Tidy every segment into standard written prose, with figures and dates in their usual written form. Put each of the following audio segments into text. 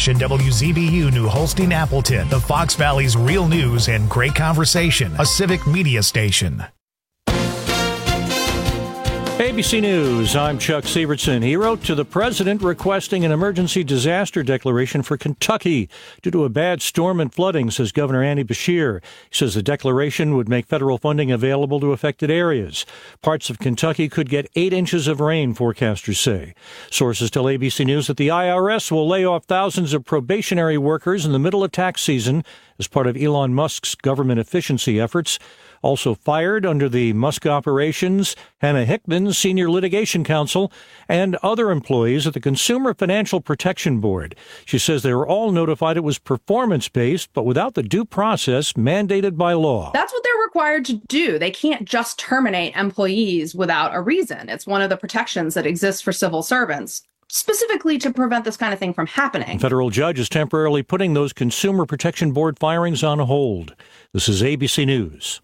station WZBU New Holstein Appleton, the Fox Valley's real news and great conversation, a civic media station. ABC News, I'm Chuck Sievertson. He wrote to the president requesting an emergency disaster declaration for Kentucky due to a bad storm and flooding, says Governor Andy Beshear. He says the declaration would make federal funding available to affected areas. Parts of Kentucky could get 8 inches of rain, forecasters say. Sources tell ABC News that the IRS will lay off thousands of probationary workers in the middle of tax season as part of Elon Musk's government efficiency efforts. Also fired under the Musk operations, Hannah Hickman, senior litigation counsel, and other employees at the Consumer Financial Protection Board. She says they were all notified it was performance-based, but without the due process mandated by law. That's what they're required to do. They can't just terminate employees without a reason. It's one of the protections that exists for civil servants, specifically to prevent this kind of thing from happening. A federal judge is temporarily putting those Consumer Protection Board firings on hold. This is ABC News.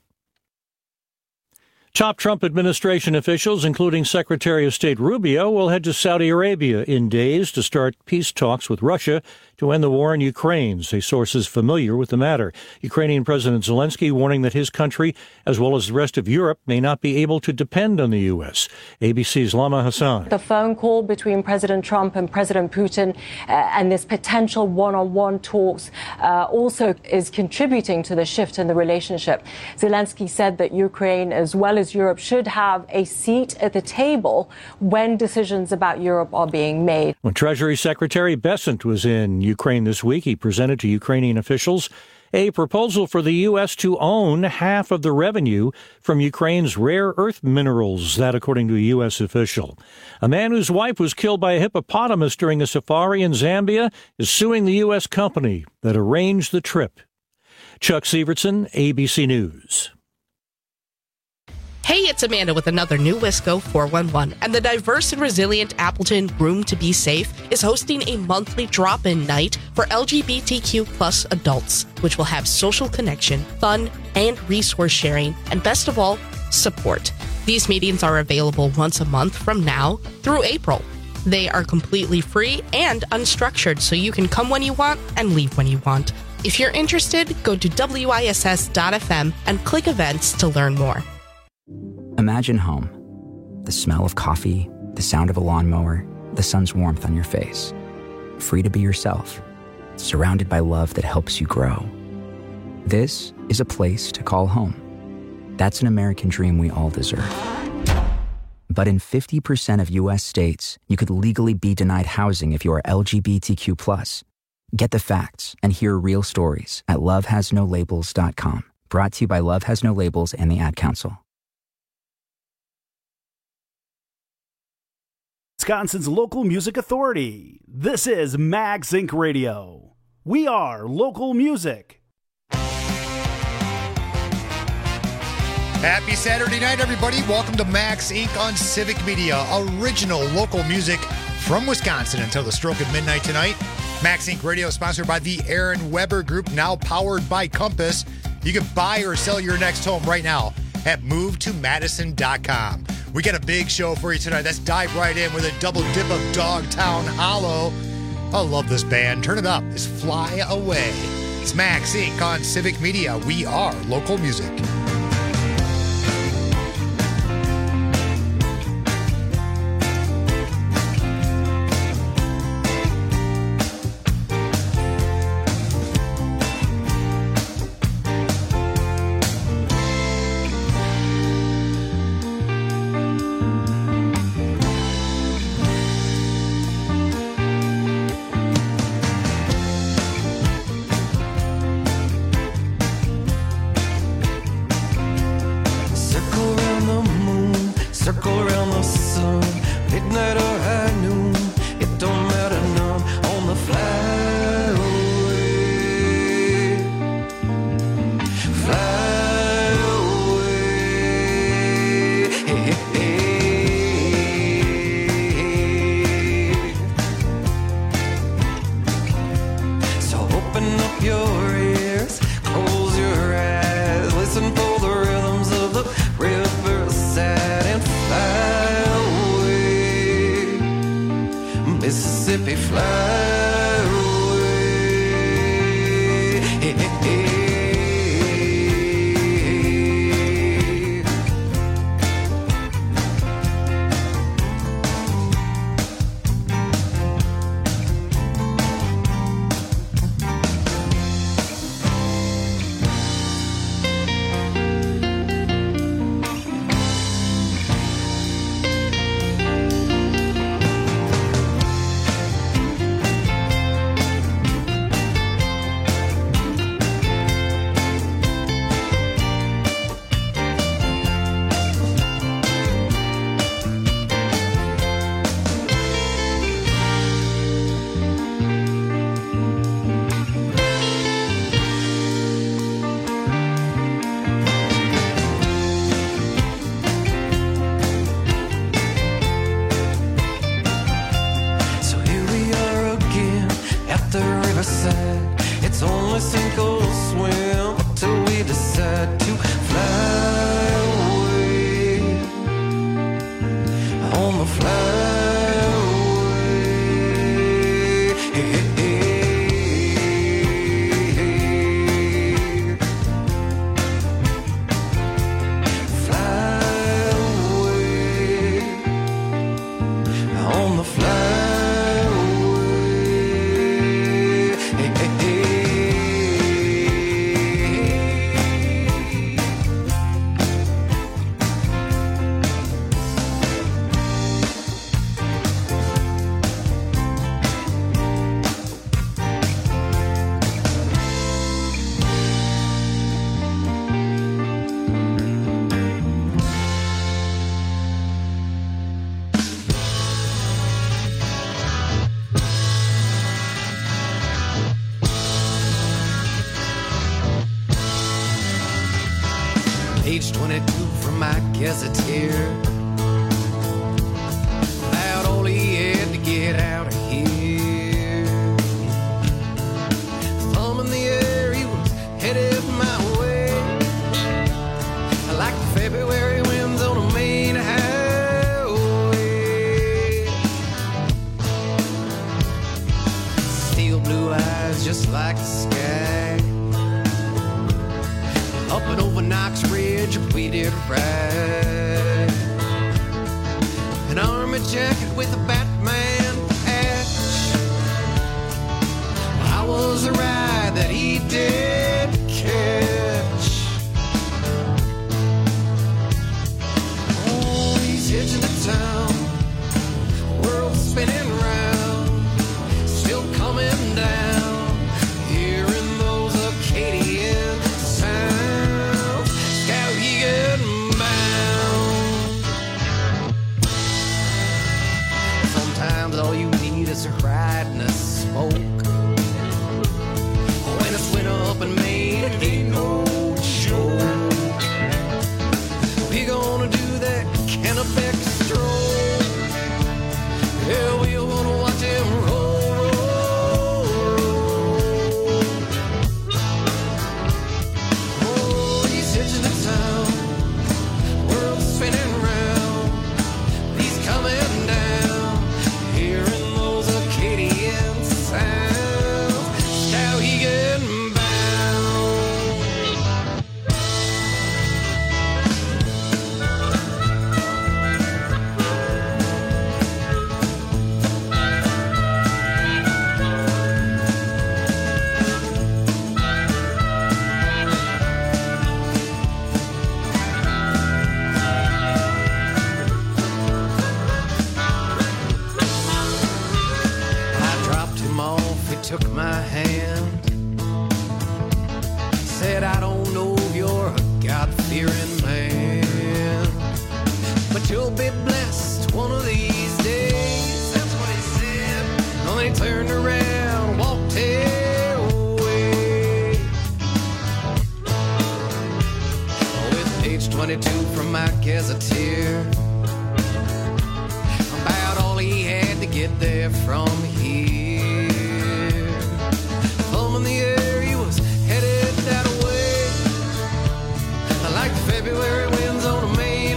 Top Trump administration officials, including Secretary of State Rubio, will head to Saudi Arabia in days to start peace talks with Russia to end the war in Ukraine, say sources familiar with the matter. Ukrainian President Zelensky warning that his country, as well as the rest of Europe, may not be able to depend on the U.S. ABC's Lama Hassan. The phone call between President Trump and President Putin and this potential one-on-one talks also is contributing to the shift in the relationship. Zelensky said that Ukraine, as well as Europe, should have a seat at the table when decisions about Europe are being made. When Treasury Secretary Bessent was in Ukraine this week, he presented to Ukrainian officials a proposal for the U.S. to own half of the revenue from Ukraine's rare earth minerals, that according to a U.S. official. A man whose wife was killed by a hippopotamus during a safari in Zambia is suing the U.S. company that arranged the trip. Chuck Sievertson, ABC News. Hey, it's Amanda with another new Wisco 411, and the diverse and resilient Appleton Room to Be Safe is hosting a monthly drop-in night for LGBTQ plus adults, which will have social connection, fun, and resource sharing, and best of all, support. These meetings are available once a month from now through April. They are completely free and unstructured, so you can come when you want and leave when you want. If you're interested, go to WISS.FM and click events to learn more. Imagine home. The smell of coffee, the sound of a lawnmower, the sun's warmth on your face. Free to be yourself, surrounded by love that helps you grow. This is a place to call home. That's an American dream we all deserve. But in 50% of U.S. states, you could legally be denied housing if you are LGBTQ+. Get the facts and hear real stories at lovehasnolabels.com. Brought to you by Love Has No Labels and the Ad Council. Wisconsin's local music authority. This is Max Inc. Radio. We are local music. Happy Saturday night, everybody. Welcome to Max Inc. on Civic Media. Original local music from Wisconsin until the stroke of midnight tonight. Max Inc. Radio is sponsored by the Aaron Weber Group, now powered by Compass. You can buy or sell your next home right now at movetomadison.com. We got a big show for you tonight. Let's dive right in with a double dip of Dogtown Hollow. I love this band. Turn it up. It's Fly Away. It's Max Inc. on Civic Media. We are local music. Mississippi, fly away. I said, it's only sink or swim till we decide to fly away on the fly. Page 22 from my gazetteer. About all he had to get out of here. Thumb in the air, he was headed my way. Like the February winds on a main highway. Steel blue eyes just like the sky. Up and over Knox Ridge, we did ride. An army jacket with a Batman patch. I was a ride that he did catch. Oh, he's hitching to town, world spinning round, still coming down, hearing those Acadian sounds. Skowhegan bound. Sometimes all you need is a ride and a smoke. When it's winter up in Maine, it ain't no joke. We gonna do that Kennebec stroll. Yeah, we gonna watch him roll, roll, roll. Oh, he's hitching to town, world spinning round. He's coming down, hearing those Acadian sounds. Skowhegan bound. I dropped him off, he took my hand. Said, I don't know if you're a God-fearing man, but you'll be blessed one of these days. That's what he said. And then he turned around, walked away. With page 22 from my gazetteer. About all he had to get there from here. Thumb in the air, he was headed that way. Like the February winds on a main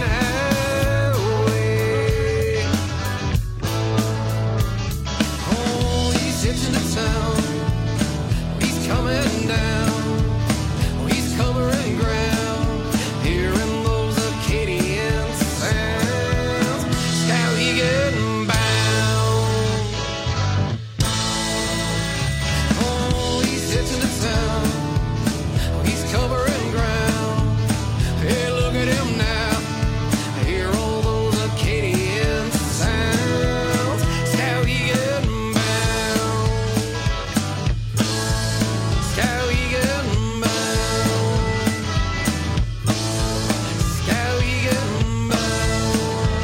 highway. Oh, he's hitching to town. He's coming down. He's covering ground, hearing those Acadian sounds. Skowhegan bound. Oh, he's hitching to town. He's covering ground. Hey, look at him now. Hear all those Acadian sounds. Skowhegan bound. Skowhegan bound. Skowhegan bound.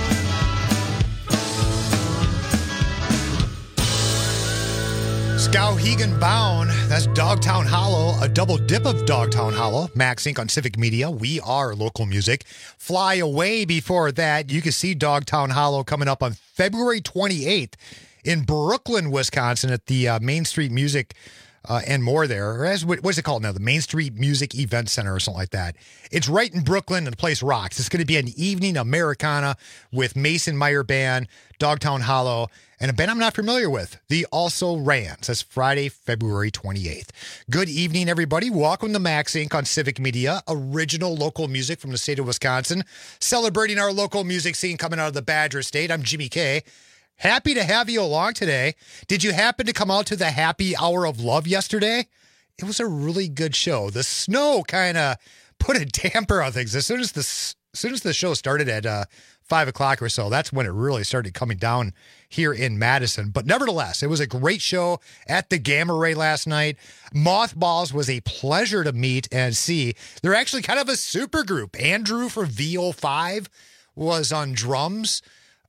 Skowhegan Bound. That's Dogtown Hollow, a double dip of Dogtown Hollow. Max Inc. on Civic Media. We are local music. Fly Away before that. You can see Dogtown Hollow coming up on February 28th in Brooklyn, Wisconsin at the Main Street Music and more there. Or what's it called now? The Main Street Music Event Center or something like that. It's right in Brooklyn, and the place rocks. It's going to be an evening Americana with Mason Meyer Band, Dogtown Hollow, and a band I'm not familiar with, the Also Rans. That's Friday, February 28th. Good evening, everybody. Welcome to Max Inc. on Civic Media, original local music from the state of Wisconsin, celebrating our local music scene coming out of the Badger State. I'm Jimmy K. Happy to have you along today. Did you happen to come out to the Happy Hour of Love yesterday? It was a really good show. The snow kind of put a damper on things. As soon as the show started at 5 o'clock or so, that's when it really started coming down here in Madison. But nevertheless, it was a great show at the Gamma Ray last night. Mothballs was a pleasure to meet and see. They're actually kind of a super group. Andrew from VO5 was on drums.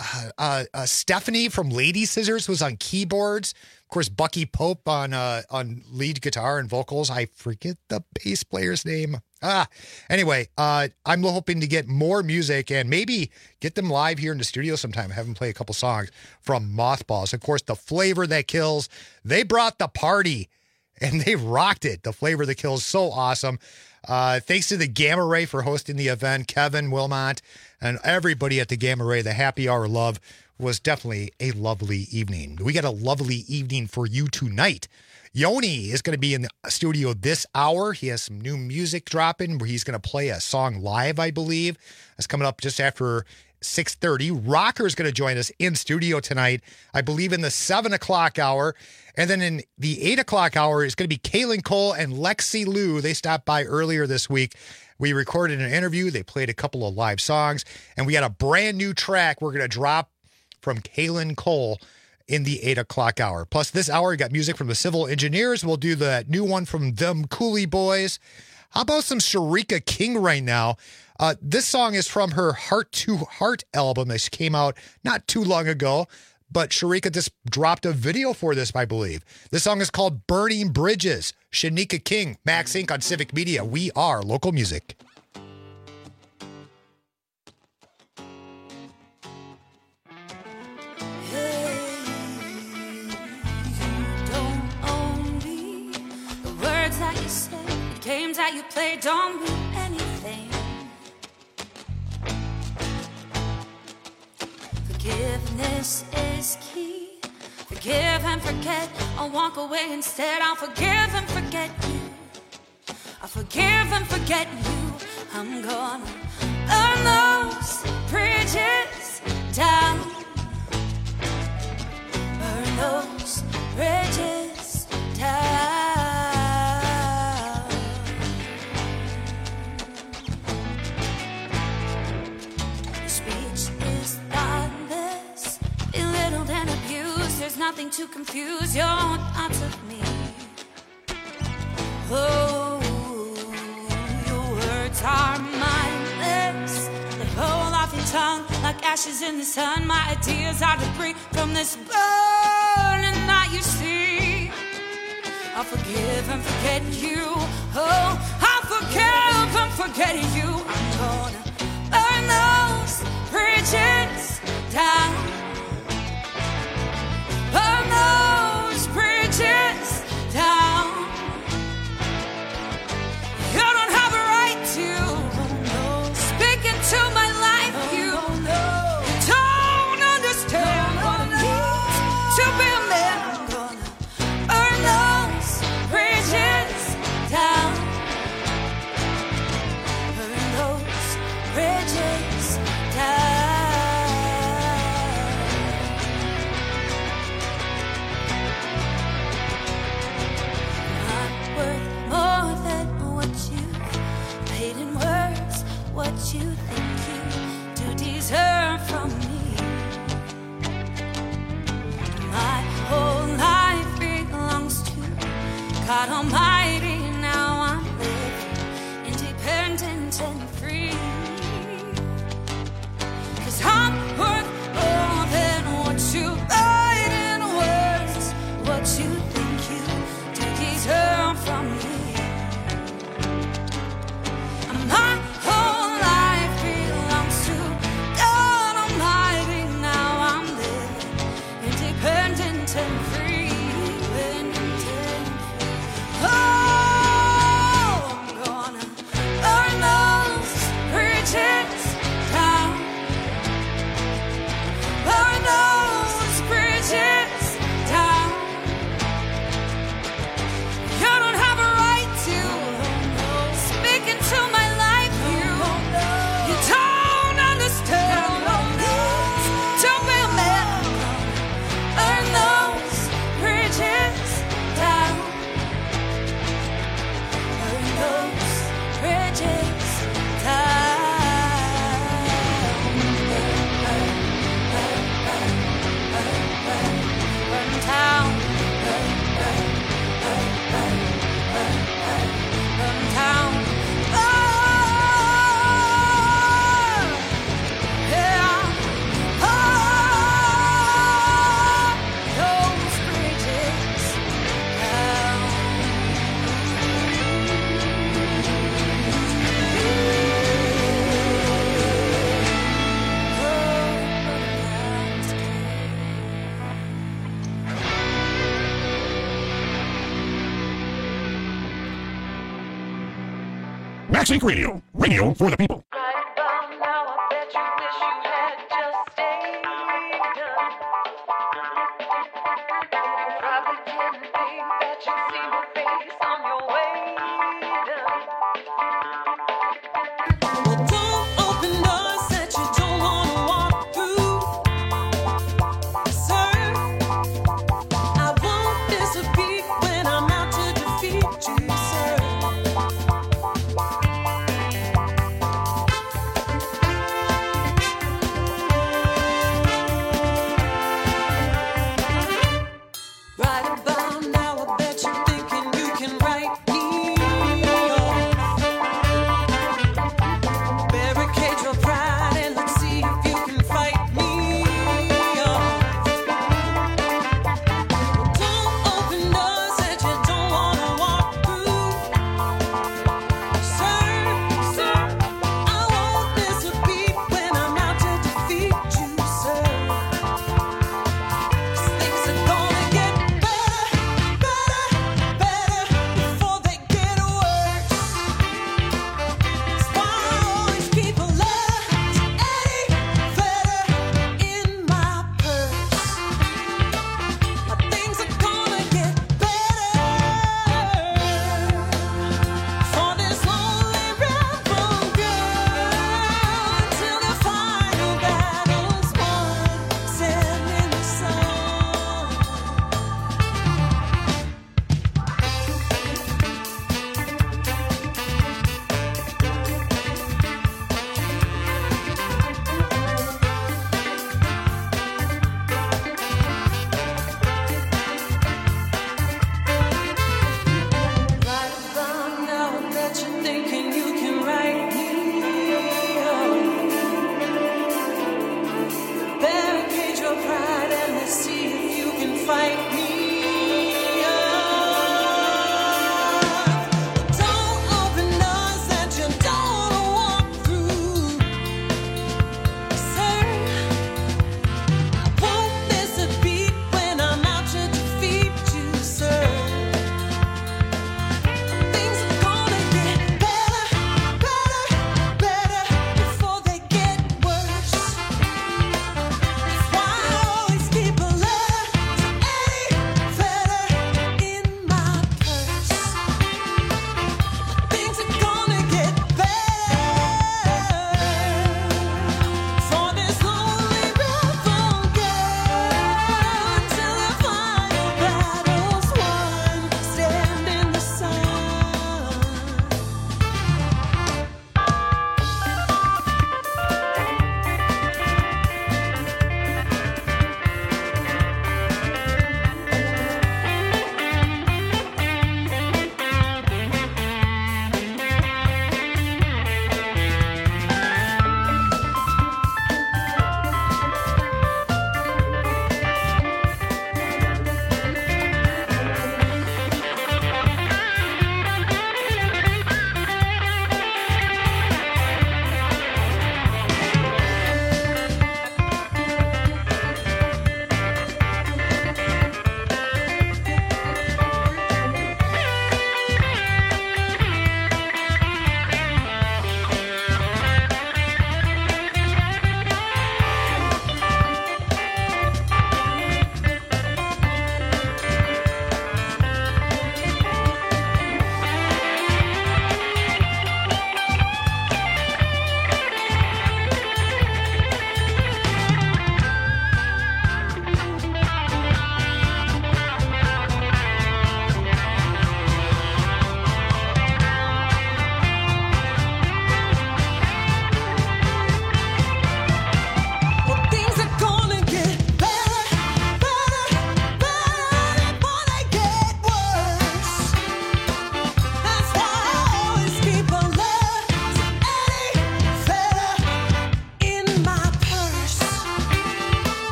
Stephanie from Lady Scissors was on keyboards. Of course, Bucky Pope on lead guitar and vocals. I forget the bass player's name. Anyway, I'm hoping to get more music and maybe get them live here in the studio sometime. Have them play a couple songs from Mothballs. Of course, the Flavor That Kills. They brought the party and they rocked it. The Flavor That Kills, so awesome. Thanks to the Gamma Ray for hosting the event. Kevin, Wilmot, and everybody at the Gamma Ray. The Happy Hour Love was definitely a lovely evening. We got a lovely evening for you tonight. Yoni is going to be in the studio this hour. He has some new music dropping where he's going to play a song live, I believe. That's coming up just after 6:30. Rocker is going to join us in studio tonight, I believe in the 7 o'clock hour. And then in the 8 o'clock hour is going to be Kaylin Cole and Lexi Lou. They stopped by earlier this week. We recorded an interview. They played a couple of live songs. And we got a brand new track we're going to drop from Kaylin Cole in the 8 o'clock hour. Plus this hour, we got music from the Civil Engineers. We'll do the new one from them Coolie Boys. How about some Sharika King right now? This song is from her Heart to Heart album that came out not too long ago, but Sharika just dropped a video for this, I believe. This song is called Burning Bridges. Shanika King, Max Inc. on Civic Media. We are local music. Games that you play don't mean anything. Forgiveness is key. Forgive and forget. I'll walk away instead. I'll forgive and forget you. I'll forgive and forget you. I'm gonna burn those bridges down. Burn those bridges down. There's nothing to confuse your thoughts of me. Oh, your words are mindless. They roll off your tongue like ashes in the sun. My ideas are debris from this burning that you see. I'll forgive and forget you. Oh, I'll forgive and forget you. I'm gonna burn those bridges down. Burn those bridges down. You don't have a right to speak into my life. You don't understand what it means to be a man. I'm gonna burn those bridges down. Burn those bridges down. What you think you do deserve from me. My whole life belongs to God Almighty. Now I'm living independent and free. 'Cause I'm worth more than what you write in words. What you think you do deserve from me. My whole life belongs to God Almighty. Now I'm living independent and free. Independent and free. Max Inc. Radio. Radio for the people.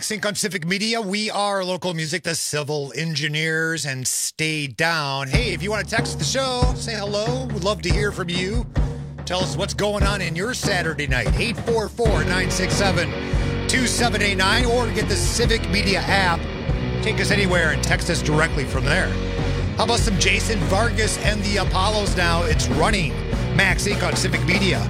Max Inc. on Civic Media. We are local music, the Civil Engineers, and Stay Down. Hey, if you want to text the show, say hello. We'd love to hear from you. Tell us what's going on in your Saturday night. 844-967-2789, or get the Civic Media app. Take us anywhere and text us directly from there. How about some Jason Vargas and the Apollos now? It's running. Max Inc. on Civic Media.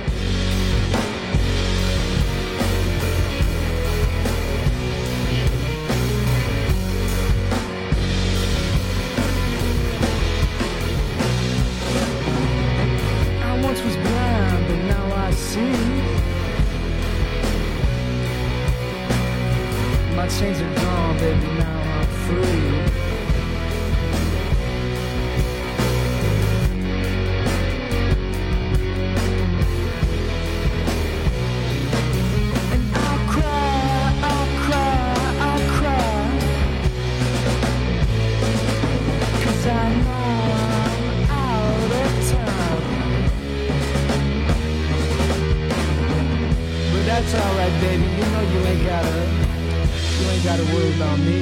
My chains are gone, baby, now I'm free. And I'll cry, I'll cry, I'll cry, 'cause I know I'm out of time. But that's alright, baby, you know you ain't gotta worry about me.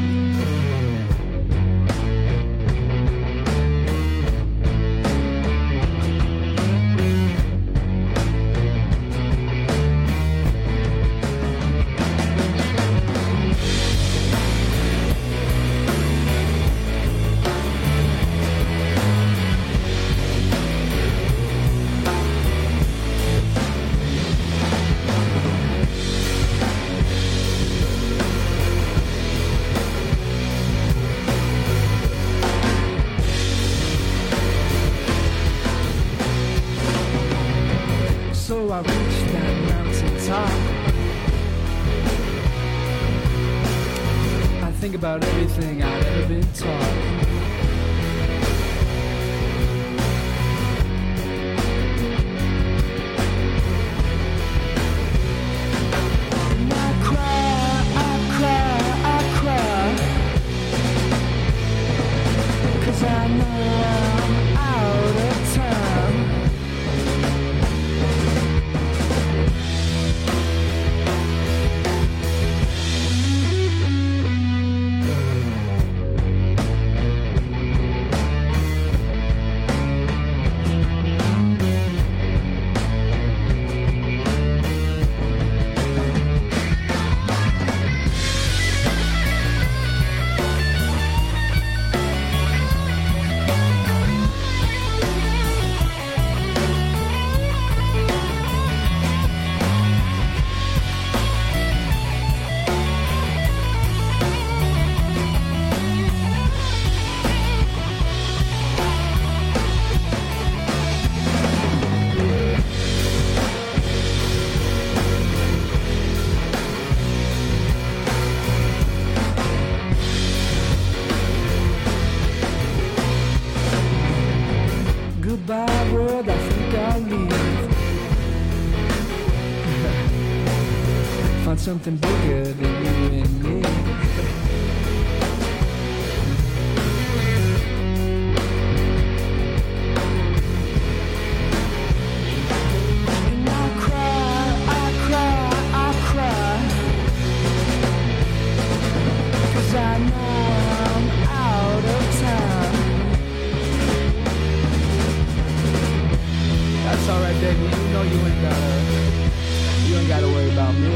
So I reached that mountain top. I think about everything I've ever been taught. And I cry, I cry, I cry, 'cause I know I'm out of time. Goodbye, world, I think I'll leave. Find something bigger than you and me. And I cry, I cry, I cry, 'cause I know I'm out of time. That's alright, baby. You know you ain't gotta worry about me.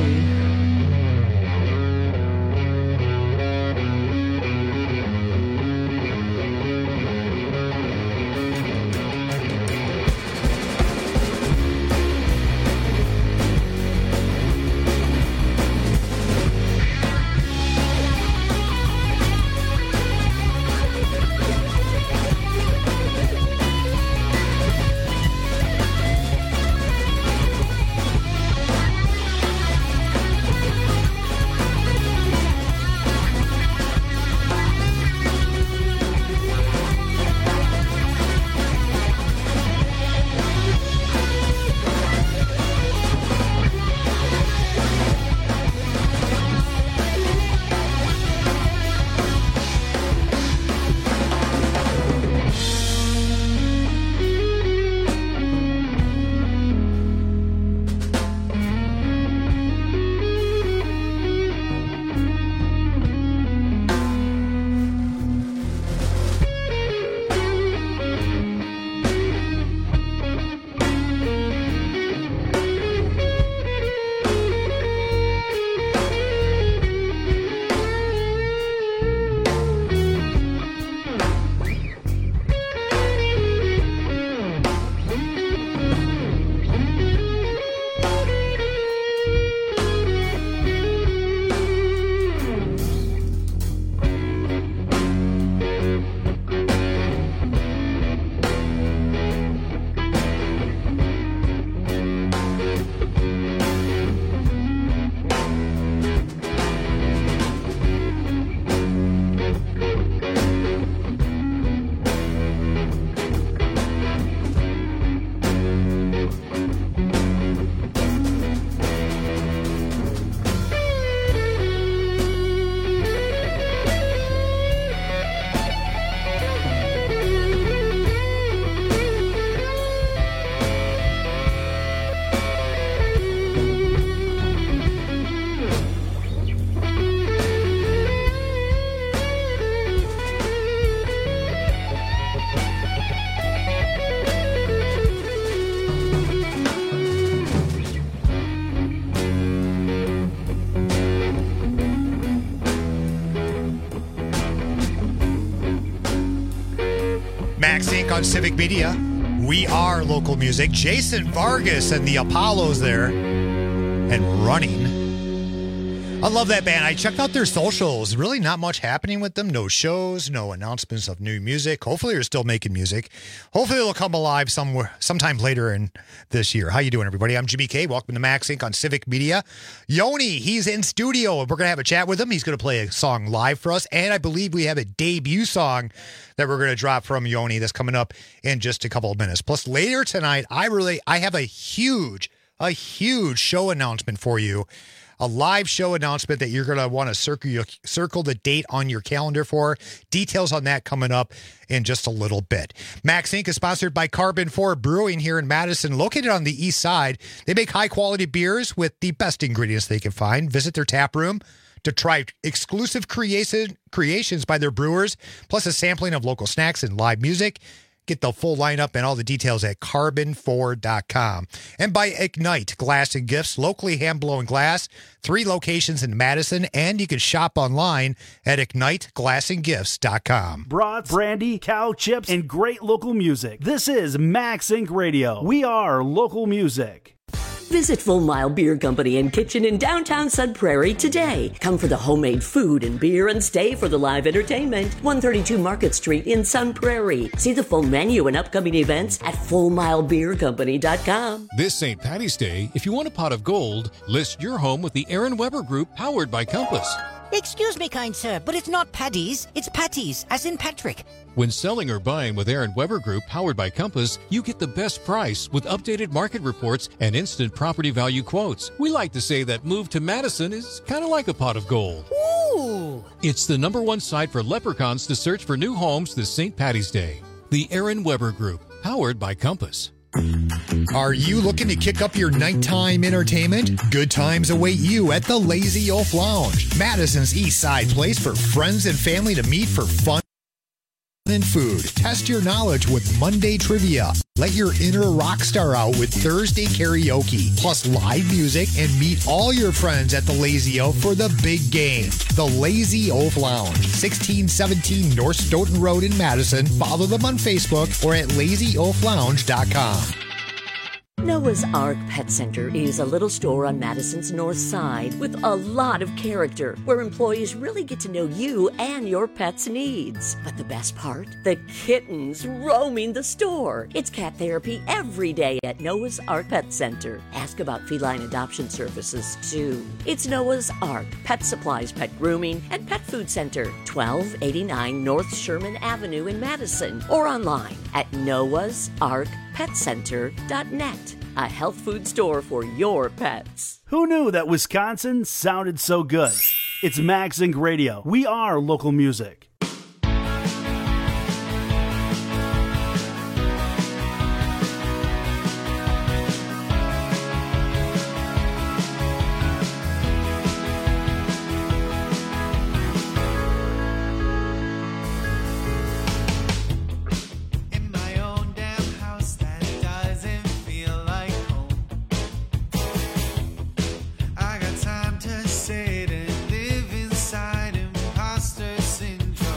Max Inc. on Civic Media. We are local music. Jason Vargas and the Apollos there and Running. I love that band. I checked out their socials. Really not much happening with them. No shows, no announcements of new music. Hopefully they're still making music. Hopefully it'll come alive sometime later in this year. How you doing, everybody? I'm Jimmy K. Welcome to Max Inc. on Civic Media. Yoni, he's in studio. We're going to have a chat with him. He's going to play a song live for us. And I believe we have a debut song that we're going to drop from Yoni that's coming up in just a couple of minutes. Plus later tonight, I have a huge show announcement for you. A live show announcement that you're going to want to circle the date on your calendar for. Details on that coming up in just a little bit. Max Inc. is sponsored by Carbon 4 Brewing here in Madison, located on the east side. They make high-quality beers with the best ingredients they can find. Visit their tap room to try exclusive creations by their brewers, plus a sampling of local snacks and live music. Get the full lineup and all the details at carbon4.com. And by Ignite Glass and Gifts, locally hand-blown glass, 3 locations in Madison, and you can shop online at igniteglassandgifts.com. Brats, brandy, cow chips, and great local music. This is Max Inc. Radio. We are local music. Visit Full Mile Beer Company and Kitchen in downtown Sun Prairie today. Come for the homemade food and beer and stay for the live entertainment. 132 Market Street in Sun Prairie. See the full menu and upcoming events at FullMileBeerCompany.com. This St. Paddy's Day, if you want a pot of gold, list your home with the Aaron Weber Group, powered by Compass. Excuse me, kind sir, but it's not Paddy's, it's Patty's, as in Patrick. When selling or buying with Aaron Weber Group, powered by Compass, you get the best price with updated market reports and instant property value quotes. We like to say that move to Madison is kind of like a pot of gold. Ooh! It's the #1 site for leprechauns to search for new homes this St. Paddy's Day. The Aaron Weber Group, powered by Compass. Are you looking to kick up your nighttime entertainment? Good times await you at the Lazy Oaf Lounge, Madison's East Side place for friends and family to meet for fun and food. Test your knowledge with Monday Trivia. Let your inner rock star out with Thursday Karaoke, plus live music, and meet all your friends at the Lazy Oaf for the big game. The Lazy Oaf Lounge, 1617 North Stoughton Road in Madison. Follow them on Facebook or at lazyoaflounge.com. Noah's Ark Pet Center is a little store on Madison's north side with a lot of character, where employees really get to know you and your pet's needs. But the best part? The kittens roaming the store. It's cat therapy every day at Noah's Ark Pet Center. Ask about feline adoption services, too. It's Noah's Ark Pet Supplies, Pet Grooming, and Pet Food Center, 1289 North Sherman Avenue in Madison, or online at noahsarkpetcenter.net. A health food store for your pets. Who knew that Wisconsin sounded so good? It's Max Inc. Radio. We are local music. Sit and live inside imposter syndrome.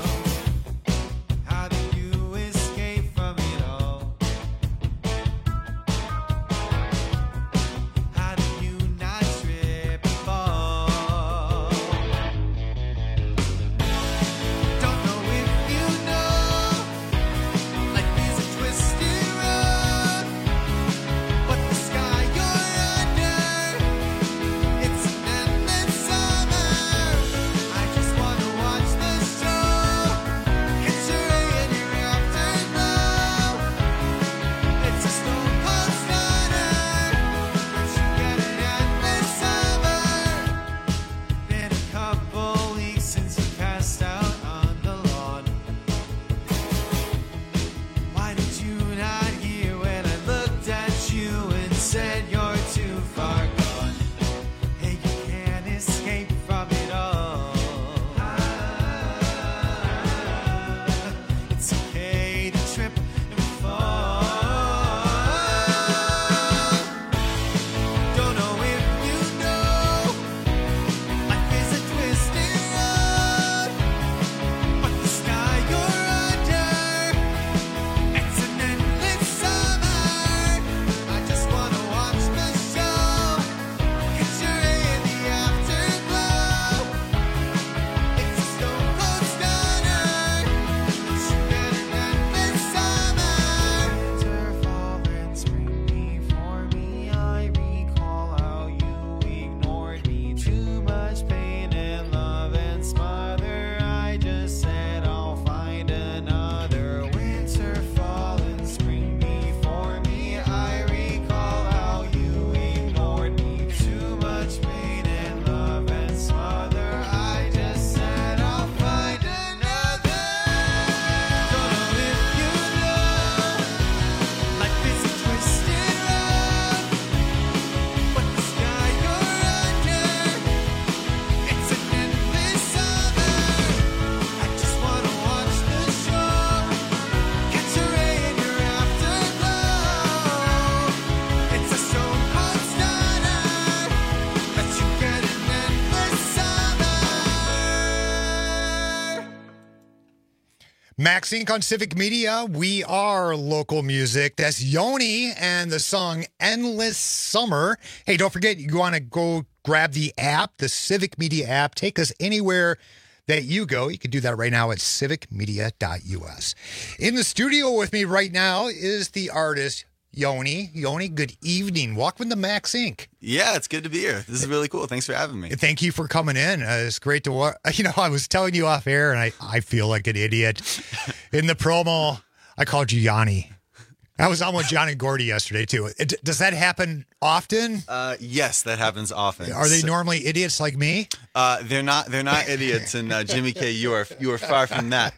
Max Inc. on Civic Media. We are local music. That's Yoni and the song Endless Summer. Hey, don't forget, you want to go grab the app, the Civic Media app. Take us anywhere that you go. You can do that right now at civicmedia.us. In the studio with me right now is the artist Yoni. Yoni, good evening. Welcome to Max Inc. Yeah, it's good to be here. This is really cool. Thanks for having me. Thank you for coming in. It's great to I was telling you off air, and I feel like an idiot. In the promo, I called you Yanni. I was on with John and Gordy yesterday, too. Does that happen often? Yes, that happens often. Are they normally idiots like me? They're not idiots, and Jimmy K, you are far from that.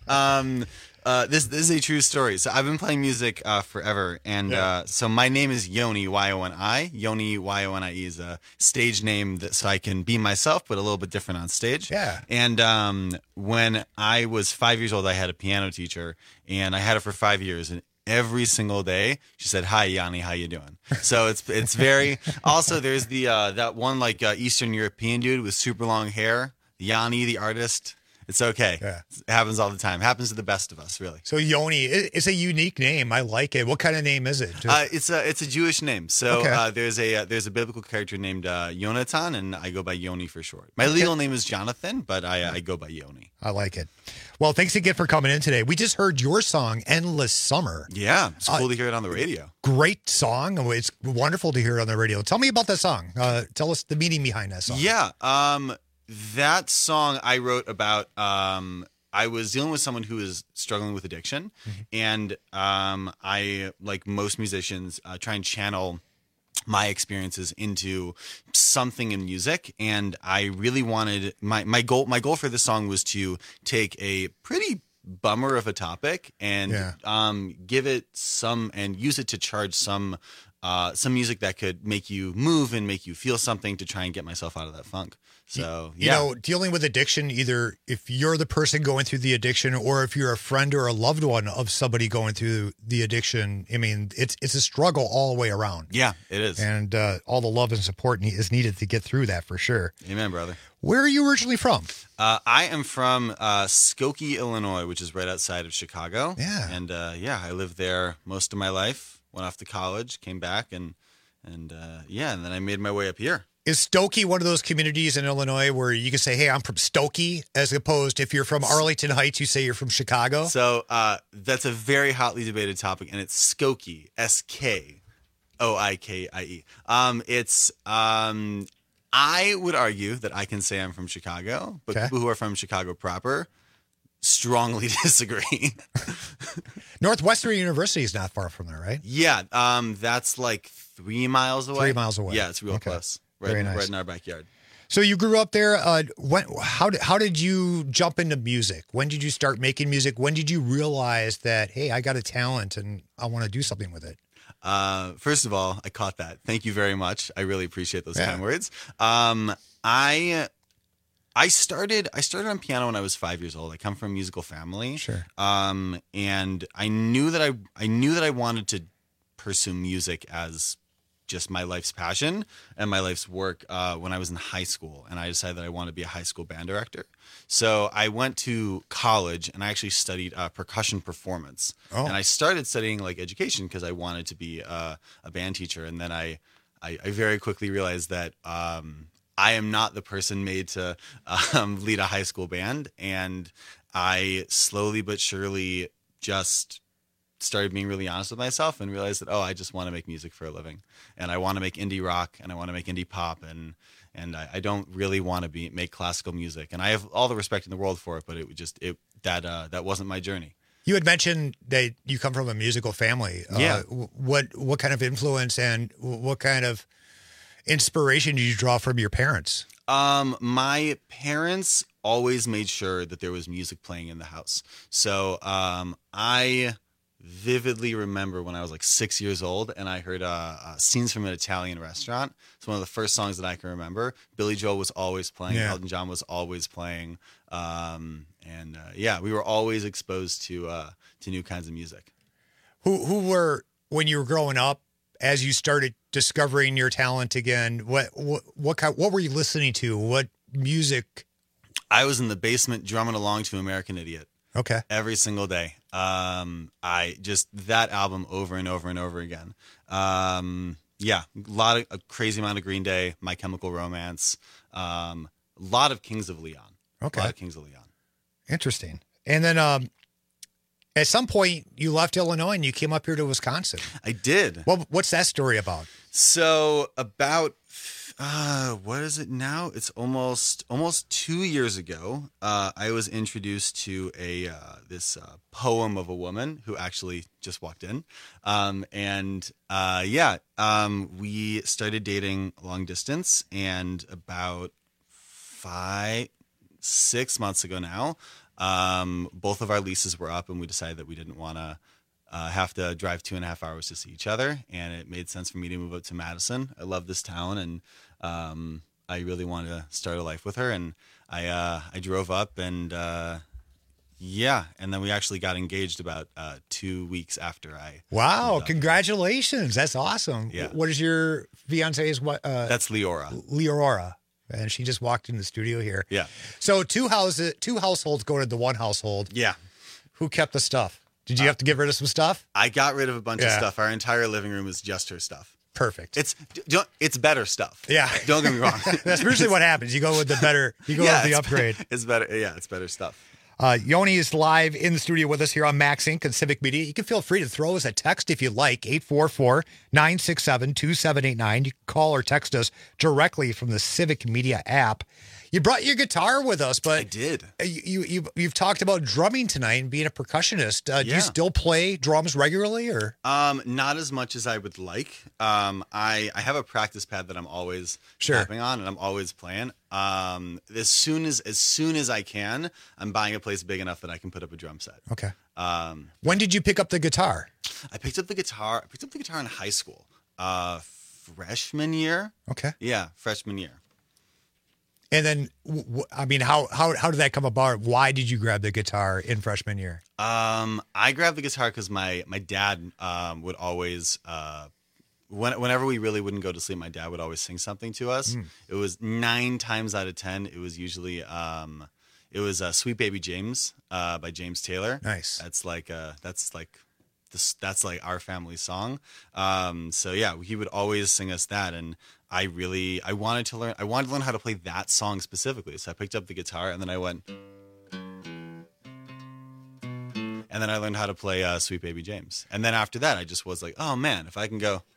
This is a true story. So I've been playing music forever, and so my name is Yoni, Y-O-N-I. Yoni, Y-O-N-I-E is a stage name so I can be myself, but a little bit different on stage. Yeah. And when I was 5 years old, I had a piano teacher, and I had her for 5 years, and every single day she said, "Hi, Yanni, how you doing?" So it's very. Also, there's the that one Eastern European dude with super long hair, Yanni, the artist. It's okay. Yeah. It happens all the time. It happens to the best of us, really. So Yoni, it's a unique name. I like it. What kind of name is it? It's a Jewish name. So there's a biblical character named Yonatan, and I go by Yoni for short. My legal name is Jonathan, but I go by Yoni. I like it. Well, thanks again for coming in today. We just heard your song, Endless Summer. Yeah, it's cool to hear it on the radio. Great song. It's wonderful to hear it on the radio. Tell me about that song. Tell us the meaning behind that song. Yeah. That song I wrote about, I was dealing with someone who was struggling with addiction, and I, like most musicians, try and channel my experiences into something in music. And I really wanted my goal for this song was to take a pretty bummer of a topic and give it some and use it to charge some music that could make you move and make you feel something to try and get myself out of that funk. So, you know, dealing with addiction, either if you're the person going through the addiction or if you're a friend or a loved one of somebody going through the addiction, I mean, it's a struggle all the way around. Yeah, it is. And all the love and support is needed to get through that for sure. Amen, brother. Where are you originally from? I am from Skokie, Illinois, which is right outside of Chicago. Yeah. And I lived there most of my life, went off to college, came back, and then I made my way up here. Is Skokie one of those communities in Illinois where you can say, hey, I'm from Skokie, as opposed if you're from Arlington Heights, you say you're from Chicago? So that's a very hotly debated topic, and it's Skokie, S-K-O-I-K-I-E. I would argue that I can say I'm from Chicago, but people who are from Chicago proper strongly disagree. Northwestern University is not far from there, right? Yeah, that's like 3 miles away. 3 miles away. Yeah, it's real close. Right, nice. Right in our backyard. So you grew up there. How did you jump into music? When did you start making music? When did you realize that, hey, I got a talent and I want to do something with it? First of all, I caught that. Thank you very much. I really appreciate those kind words. I started on piano when I was 5 years old. I come from a musical family. Sure. And I knew that I wanted to pursue music as just my life's passion and my life's work when I was in high school. And I decided that I wanted to be a high school band director. So I went to college and I actually studied percussion performance. Oh. And I started studying like education because I wanted to be a band teacher. And then I very quickly realized that I am not the person made to lead a high school band. And I slowly but surely just started being really honest with myself and realized that, I just want to make music for a living, and I want to make indie rock and I want to make indie pop, and I don't really want to make classical music, and I have all the respect in the world for it, but that wasn't my journey. You had mentioned that you come from a musical family. Yeah. What kind of influence and what kind of inspiration did you draw from your parents? My parents always made sure that there was music playing in the house. So I vividly remember when I was like 6 years old and I heard scenes from an Italian restaurant. It's one of the first songs that I can remember. Billy Joel was always playing. Yeah. Elton John was always playing. We were always exposed to new kinds of music. Who were, when you were growing up, as you started discovering your talent again, what were you listening to? What music? I was in the basement drumming along to American Idiot. Okay. Every single day. I just that album over and over and over again. Yeah, a crazy amount of Green Day, My Chemical Romance, a lot of Kings of Leon. Okay. A lot of Kings of Leon. Interesting. And then at some point you left Illinois and you came up here to Wisconsin. I did. Well, what's that story about? So about what is it now? It's almost 2 years ago. I was introduced to this poem of a woman who actually just walked in, we started dating long distance, and about 6 months ago now, both of our leases were up, and we decided that we didn't want to have to drive 2.5 hours to see each other, and it made sense for me to move up to Madison. I love this town, and I really wanted to start a life with her, and I drove up, and and then we actually got engaged about 2 weeks after I. Wow! Congratulations! That's awesome. Yeah. What is your fiance's? That's Leora. Leora, and she just walked in the studio here. Yeah. So two households go to the one household. Yeah. Who kept the stuff? Did you have to get rid of some stuff? I got rid of a bunch of stuff. Our entire living room is just her stuff. Perfect. It's better stuff. Yeah. Don't get me wrong. That's usually what happens. You go with the better. You go with the upgrade. It's better. Yeah, it's better stuff. Yoni is live in the studio with us here on Max Inc. and Civic Media. You can feel free to throw us a text if you like, 844-967-2789. You can call or text us directly from the Civic Media app. You brought your guitar with us, but I did. You've talked about drumming tonight and being a percussionist. Do you still play drums regularly, or not as much as I would like? I have a practice pad that I'm always tapping on, and I'm always playing. As soon as I can, I'm buying a place big enough that I can put up a drum set. Okay. When did you pick up the guitar? I picked up the guitar in high school, freshman year. Okay. Yeah, freshman year. And then, how did that come about? Why did you grab the guitar in freshman year? I grabbed the guitar because my dad would always, whenever we really wouldn't go to sleep, my dad would always sing something to us. It was 9 times out of 10. It was usually "Sweet Baby James" by James Taylor. Nice. That's like our family song. So yeah, he would always sing us that, and I wanted to learn how to play that song specifically. So I picked up the guitar, and then I went, and then I learned how to play "Sweet Baby James." And then after that, I just was like, oh man, if I can go.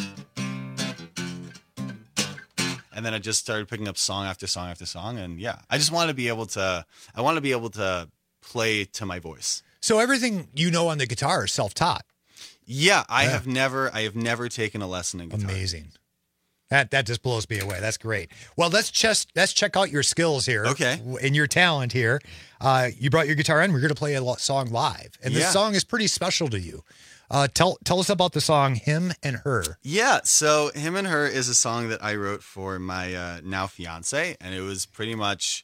And then I just started picking up song after song after song, and yeah, I just wanted to be able to. I want to be able to play to my voice. So everything you know on the guitar is self-taught. Yeah, I have never taken a lesson in guitar. Amazing. That just blows me away. That's great. Well, let's check out your skills here. Okay. And your talent here. You brought your guitar in. We're going to play a song live, and this song is pretty special to you. Tell us about the song "Him and Her." Yeah, so "Him and Her" is a song that I wrote for my now fiance, and it was pretty much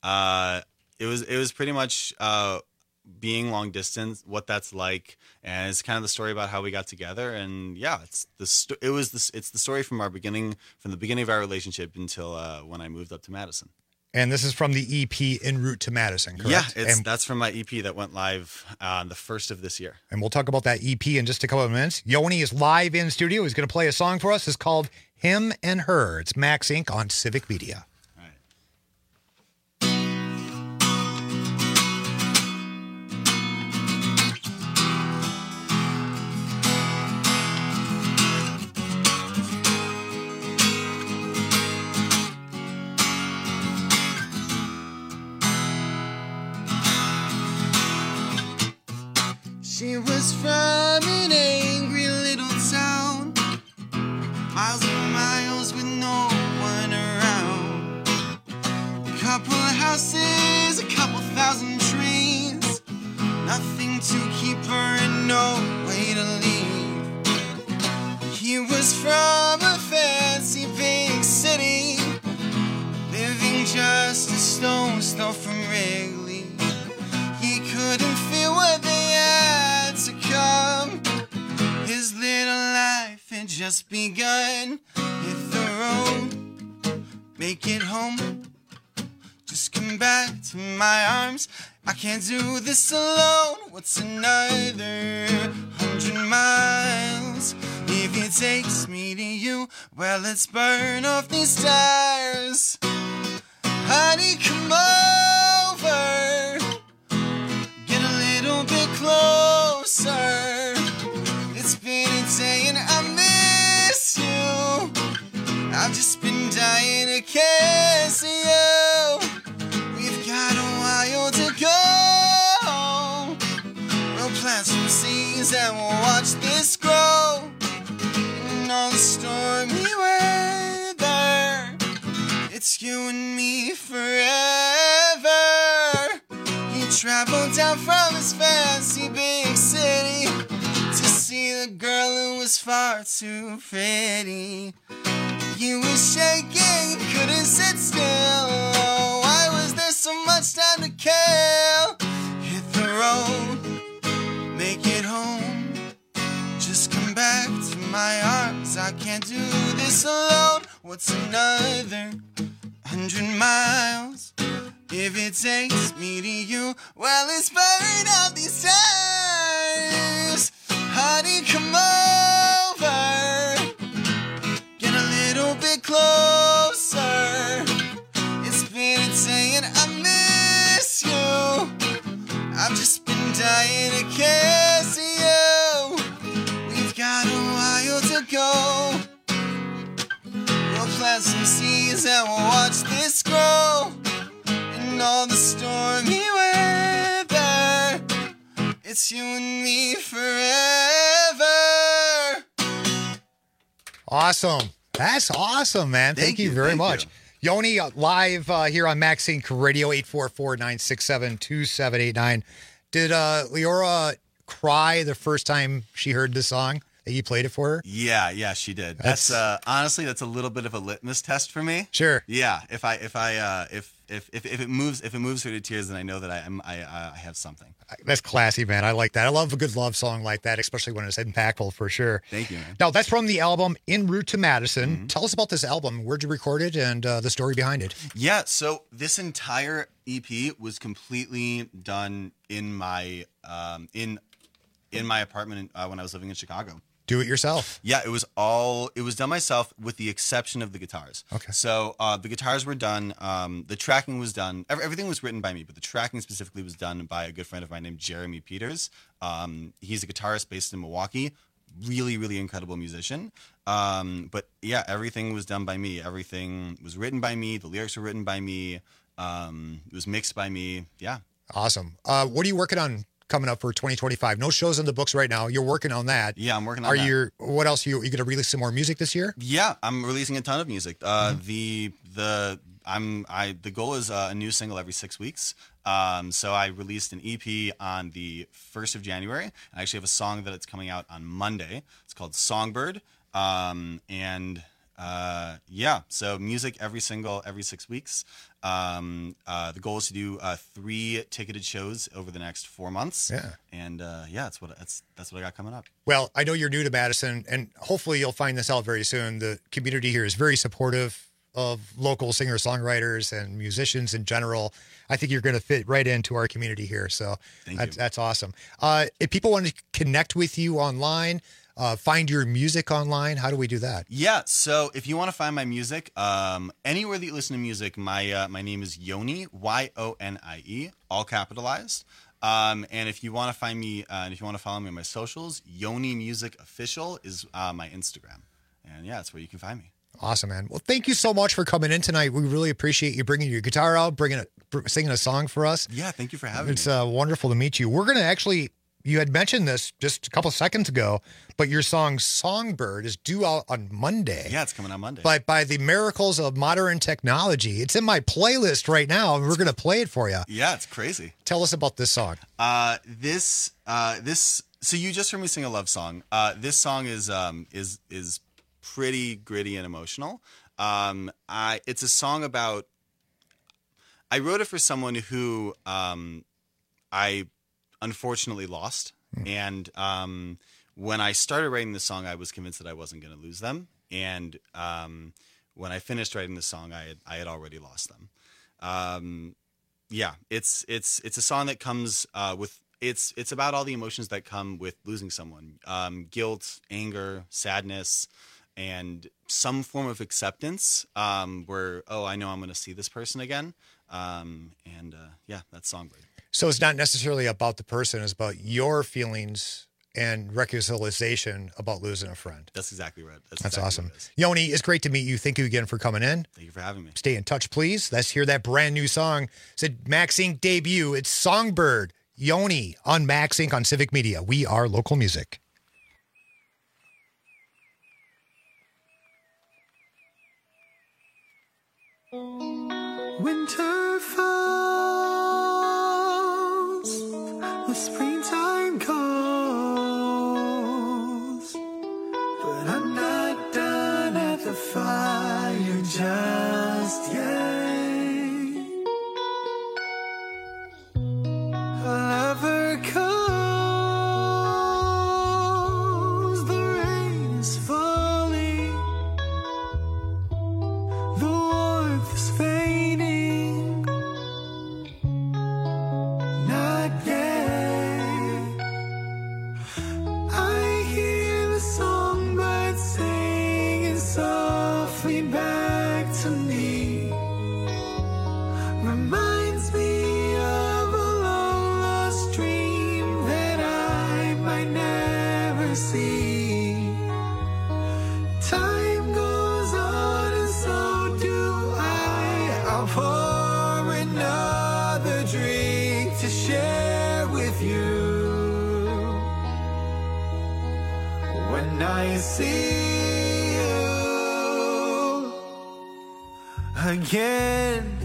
being long distance, what that's like, and it's kind of the story about how we got together. And yeah, it's the story from the beginning of our relationship until when I moved up to Madison. And this is from the EP En Route to Madison, correct? Yeah, that's from my EP that went live on the 1st of this year. And we'll talk about that EP in just a couple of minutes. Yoni is live in studio. He's going to play a song for us. It's called "Him and Her." It's Max Inc. on Civic Media. She was from an angry little town, miles and miles with no one around. A couple of houses, a couple thousand trees, nothing to keep her and no way to leave. He was from a fancy big city, living just a stone's throw from Wrigley. He couldn't feel what they had to come. His little life had just begun. Hit the road, make it home. Just come back to my arms I can't do this alone. What's another 100 miles? If it takes me to you, well, let's burn off these stars. Honey, come over. Get a little bit closer. It's been a day and I miss you. I've just been dying to kiss you. We've got a while to go. We'll plant some seeds and we'll watch this grow. In all the stormy weather, it's you and me forever. He traveled down from his fancy big city to see the girl who was far too pretty. You were shaking, couldn't sit still. Oh, why was there so much time to kill? Hit the road, make it home. Just come back to my arms. I can't do this alone. What's another 100 miles? If it takes me to you, well, it's burn out these times. Honey, come over. Get a little bit closer. It's been a day and I miss you. I've just been dying to kiss you. We've got a while to go. We'll plant some seeds and we'll watch this grow. In all the stormy weather, it's you and me forever. Awesome. That's awesome, man. Thank you very much. Yoni, live here on Max Inc. Radio, 844-967-2789. Did Leora cry the first time she heard the song that you played it for her? Yeah, she did. That's honestly, that's a little bit of a litmus test for me. Sure. Yeah, if it moves her to tears, then I know that I have something. That's classy, man. I like that. I love a good love song like that, especially when it's impactful, for sure. Thank you, man. Now, that's from the album En Route to Madison. Mm-hmm. Tell us about this album. Where'd you record it and the story behind it? Yeah, so this entire EP was completely done in my apartment when I was living in Chicago. Do it yourself. Yeah, it was done myself with the exception of the guitars. Okay. So the guitars were done. The tracking was done. Everything was written by me, but the tracking specifically was done by a good friend of mine named Jeremy Peters. He's a guitarist based in Milwaukee. Really, really incredible musician. But yeah, everything was done by me. Everything was written by me. The lyrics were written by me. It was mixed by me. Yeah. Awesome. What are you working on coming up for 2025? No shows in the books right now. You're working on that. Yeah, I'm working on that. What else? You going to release some more music this year? Yeah, I'm releasing a ton of music. The goal is a new single every 6 weeks. So I released an EP on the 1st of January. I actually have a song that it's coming out on Monday. It's called Songbird. So music every 6 weeks. The goal is to do 3 ticketed shows over the next 4 months. Yeah. And that's what I got coming up. Well, I know you're new to Madison, and hopefully you'll find this out very soon. The community here is very supportive of local singer-songwriters and musicians in general. I think you're going to fit right into our community here. So that's awesome. If people want to connect with you online, find your music online, how do we do that? Yeah, so if you want to find my music, anywhere that you listen to music, my name is Yoni, Yonie, all capitalized. And if you want to find me, and if you want to follow me on my socials, Yoni Music Official is my Instagram. And yeah, that's where you can find me. Awesome, man. Well, thank you so much for coming in tonight. We really appreciate you bringing your guitar out, singing a song for us. Yeah, thank you for having me. It's wonderful to meet you. We're going to actually... You had mentioned this just a couple seconds ago, but your song Songbird is due out on Monday. Yeah, it's coming on Monday. But by the miracles of modern technology, it's in my playlist right now, and we're going to play it for you. Yeah, it's crazy. Tell us about this song. So you just heard me sing a love song. This song is pretty gritty and emotional. It's a song about... I wrote it for someone who I unfortunately lost. And when I started writing the song, I was convinced that I wasn't going to lose them. And when I finished writing the song, I had already lost them. Yeah, it's a song that comes with it's about all the emotions that come with losing someone, guilt, anger, sadness, and some form of acceptance. Where I know I'm going to see this person again, yeah, that's Songbird. So it's not necessarily about the person; it's about your feelings and reconciliation about losing a friend. That's exactly right. That's exactly awesome. What it is. Yoni, it's great to meet you. Thank you again for coming in. Thank you for having me. Stay in touch, please. Let's hear that brand new song. It's a Max Inc. debut. It's Songbird, Yoni on Max Inc. on Civic Media. We are local music. Winter falls, the springtime calls, but I'm not done at the fire just yet. A lover calls, the rain is falling, the warmth is fading, not yet. I hear the songbird singing softly back to me. Reminds me of a long lost dream that I might never see. Time goes on and so do I. I'll pour another drink to share with you. When I see you again.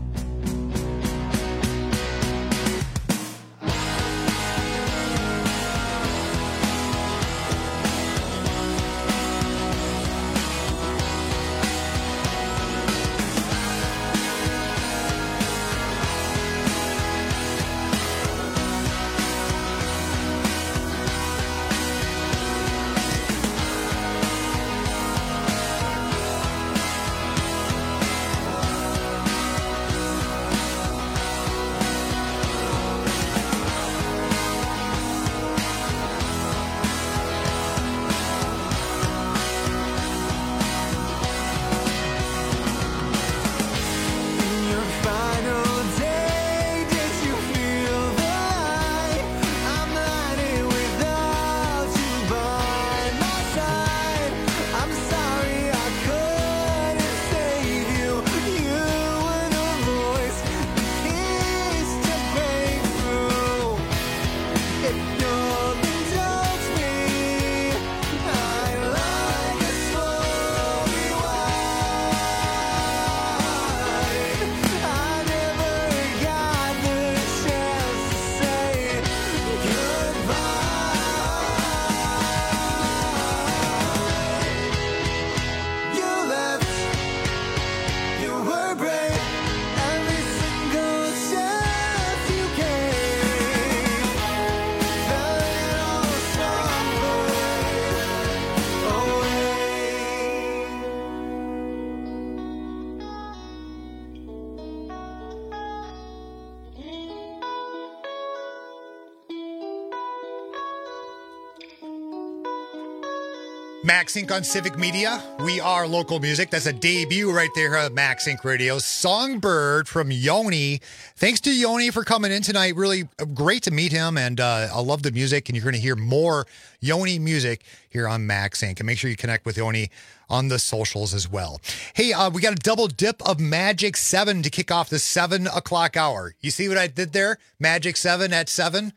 Max Inc. on Civic Media. We are local music. That's a debut right there at Max Inc. Radio. Songbird from Yoni. Thanks to Yoni for coming in tonight. Really great to meet him, and I love the music, and you're going to hear more Yoni music here on Max Inc. And make sure you connect with Yoni on the socials as well. Hey, we got a double dip of Magic 7 to kick off the 7 o'clock hour. You see what I did there? Magic 7 at 7?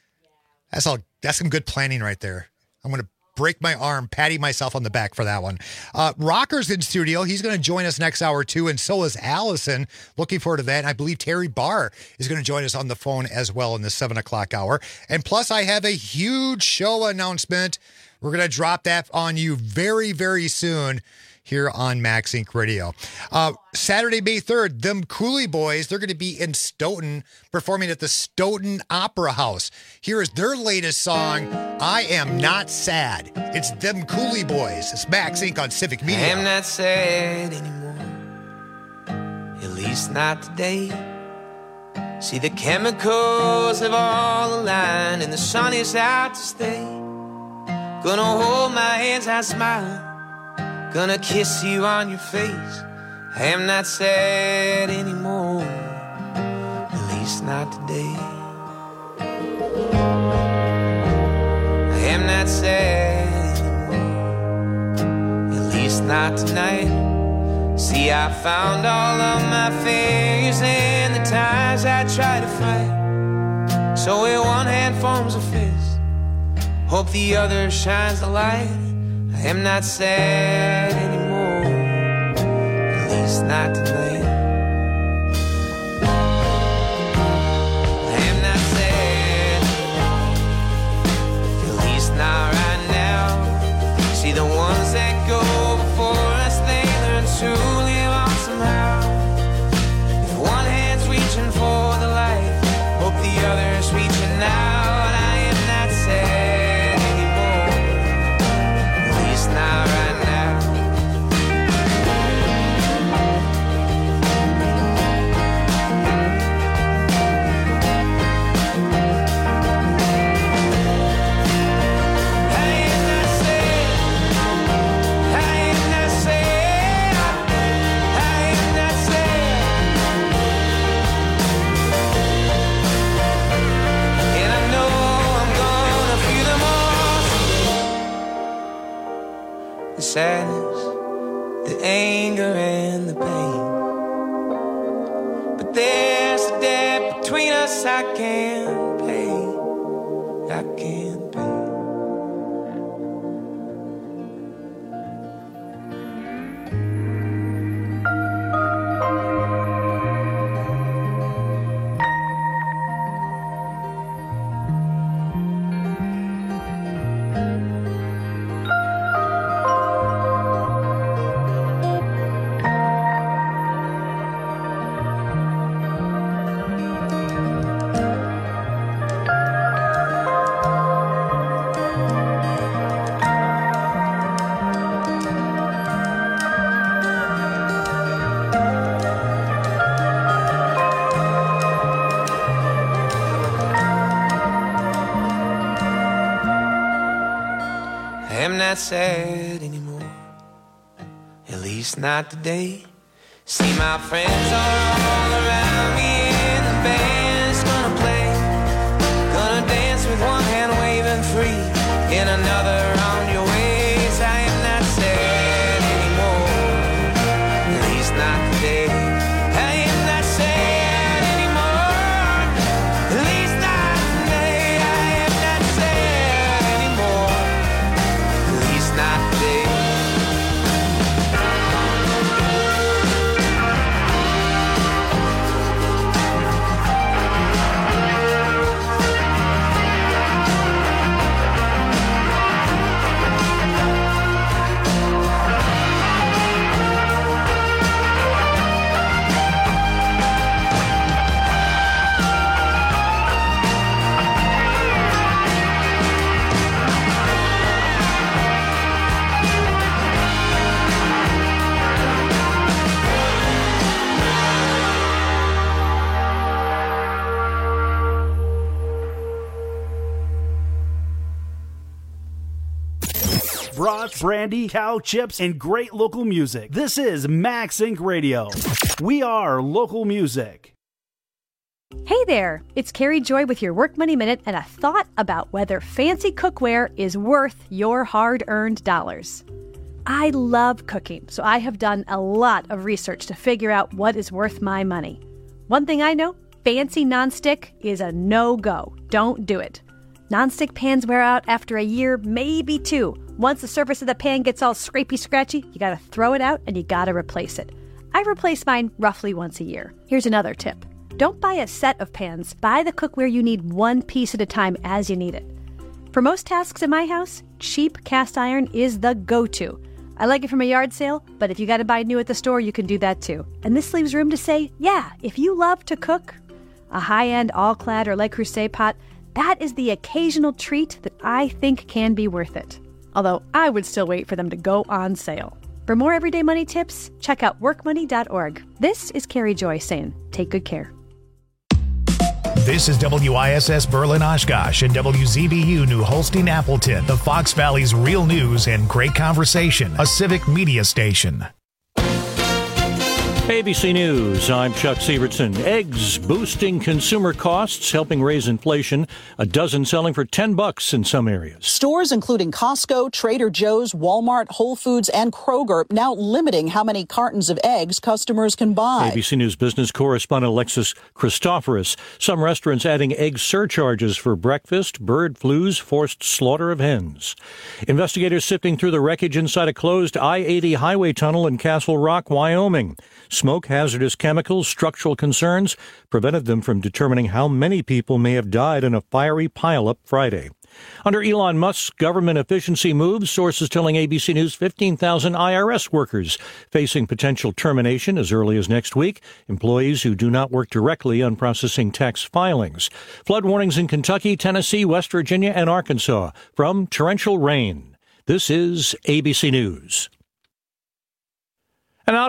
That's some good planning right there. I'm going to break my arm, patting myself on the back for that one. Rocker's in studio. He's going to join us next hour too, and so is Allison. Looking forward to that. And I believe Terry Barr is going to join us on the phone as well in the 7 o'clock hour. And plus, I have a huge show announcement. We're going to drop that on you very, very soon here on Max Inc. Radio. Saturday, May 3rd, them Cooley Boys, they're going to be in Stoughton performing at the Stoughton Opera House. Here is their latest song, I Am Not Sad. It's them Cooley Boys. It's Max Inc. on Civic Media. I am not sad anymore, at least not today. See, the chemicals have all aligned and the sun is out to stay. Gonna hold my hands, I smile. Gonna kiss you on your face. I am not sad anymore, at least not today. I am not sad anymore, at least not tonight. See, I found all of my failures and the times I tried to fight. So with one hand forms a fist, hope the other shines the light. I am not sad anymore, at least not tonight. I am not sad, at least not right now. See, the ones that go before us, they learn to live on somehow. If one hand's reaching for the light, hope the other's reaching out. I am not sad anymore, at least not right now. Sadness, the anger and the pain, but there's a debt between us I can't pay. I can't pay. Not sad anymore, at least not today. See, my friends are all around me and the band's gonna play. Gonna dance with one hand waving free and another on your ways. I am not sad anymore, at least not today. I am not sad anymore, at least not today. I am not sad anymore, not today. Brats, brandy, cow chips, and great local music. This is Max Inc. Radio. We are local music. Hey there, it's Carrie Joy with your Work Money Minute and a thought about whether fancy cookware is worth your hard-earned dollars. I love cooking, so I have done a lot of research to figure out what is worth my money. One thing I know, fancy nonstick is a no-go. Don't do it. Nonstick pans wear out after a year, maybe two. Once the surface of the pan gets all scrapey-scratchy, you gotta throw it out and you gotta replace it. I replace mine roughly once a year. Here's another tip. Don't buy a set of pans. Buy the cookware you need one piece at a time as you need it. For most tasks in my house, cheap cast iron is the go-to. I like it from a yard sale, but if you gotta buy new at the store, you can do that too. And this leaves room to say, yeah, if you love to cook, a high-end all-clad or Le Creuset pot, that is the occasional treat that I think can be worth it. Although I would still wait for them to go on sale. For more everyday money tips, check out workmoney.org. This is Carrie Joy saying, take good care. This is WISS Berlin Oshkosh and WZBU New Holstein Appleton, the Fox Valley's real news and great conversation, a civic media station. ABC News, I'm Chuck Sievertson. Eggs boosting consumer costs, helping raise inflation. A dozen selling for $10 in some areas. Stores including Costco, Trader Joe's, Walmart, Whole Foods, and Kroger now limiting how many cartons of eggs customers can buy. ABC News business correspondent Alexis Christoforous. Some restaurants adding egg surcharges for breakfast, bird flus, forced slaughter of hens. Investigators sifting through the wreckage inside a closed I-80 highway tunnel in Castle Rock, Wyoming. Smoke, hazardous chemicals, structural concerns prevented them from determining how many people may have died in a fiery pileup Friday. Under Elon Musk's government efficiency moves, sources telling ABC News 15,000 IRS workers facing potential termination as early as next week, employees who do not work directly on processing tax filings. Flood warnings in Kentucky, Tennessee, West Virginia, and Arkansas from torrential rain. This is ABC News.